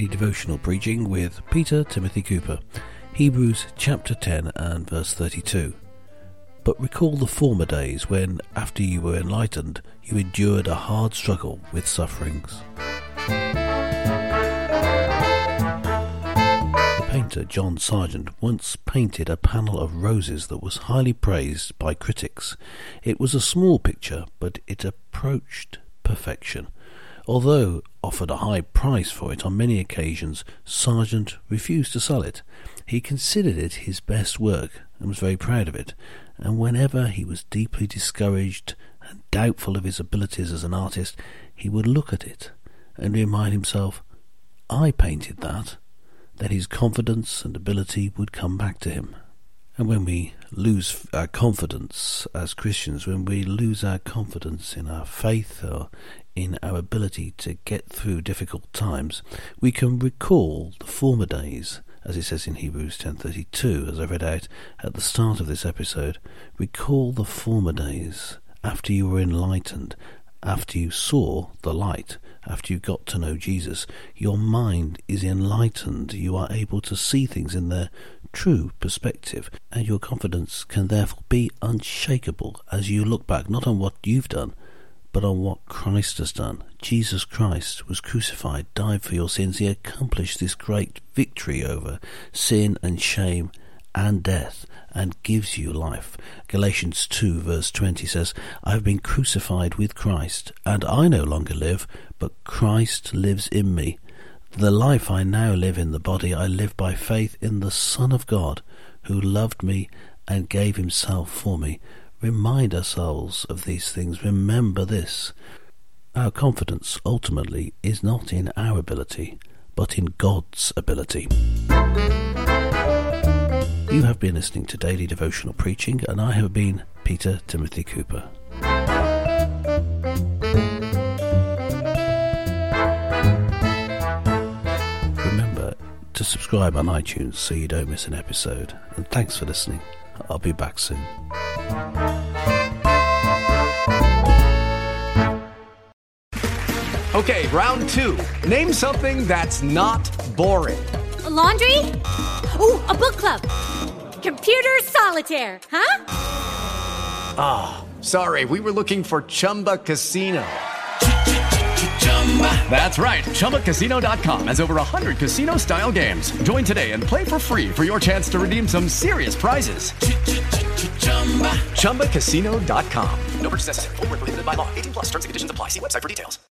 daily devotional preaching with Peter Timothy Cooper. Hebrews chapter 10 and verse 32. But recall the former days when, after you were enlightened, you endured a hard struggle with sufferings. The painter John Sargent once painted a panel of roses that was highly praised by critics. It was a small picture, but it approached perfection. Although offered a high price for it on many occasions, Sargent refused to sell it. He considered it his best work and was very proud of it, and whenever he was deeply discouraged and doubtful of his abilities as an artist, he would look at it and remind himself, I painted that. Then his confidence and ability would come back to him. And when we lose our confidence as Christians, when we lose our confidence in our faith or in our ability to get through difficult times, we can recall the former days, as it says in Hebrews 10:32, as I read out at the start of this episode. Recall the former days, after you were enlightened, after you saw the light, after you got to know Jesus. Your mind is enlightened. You are able to see things in their true perspective, and your confidence can therefore be unshakable as you look back not on what you've done, but on what Christ has done. Jesus Christ was crucified, died for your sins. He accomplished this great victory over sin and shame and death, and gives you life. Galatians 2 verse 20 says, I have been crucified with Christ, and I no longer live, but Christ lives in me. The life I now live in the body, I live by faith in the Son of God, who loved me and gave himself for me. Remind ourselves of these things. Remember this. Our confidence ultimately is not in our ability, but in God's ability. You have been listening to Daily Devotional Preaching, and I have been Peter Timothy Cooper. Remember to subscribe on iTunes so you don't miss an episode. And thanks for listening. I'll be back soon. Okay, round two. Name something that's not boring. A laundry? Ooh, a book club. Computer solitaire, huh? Ah, sorry, we were looking for Chumba Casino. That's right, ChumbaCasino.com has over 100 casino-style games. Join today and play for free for your chance to redeem some serious prizes. ChumbaCasino.com. No purchase necessary. Void where prohibited by law. 18+. Terms and conditions apply. See website for details.